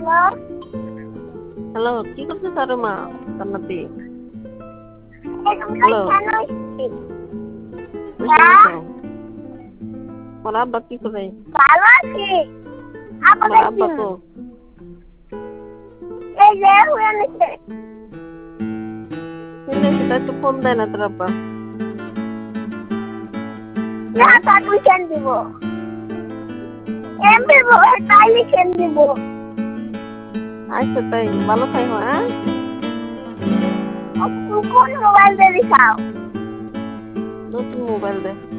Hello, কি করছিস আরে মা জান্নাতি? হ্যালো, বসে গেছো? তোমার আব্বা কি করে? ভালো আছি। তোমার আব্বা তো এই যে হয়ে নিচ্ছে। তাই তো ফোন দেয় না তোর আব্বা। ট্যুশন দিব। এমবি তাই লিখে দিব। আচ্ছা তাই ভালো থাই হ্যাঁ। কোন মোবাইল দিয়ে দিছাও? নতুন মোবাইল দে।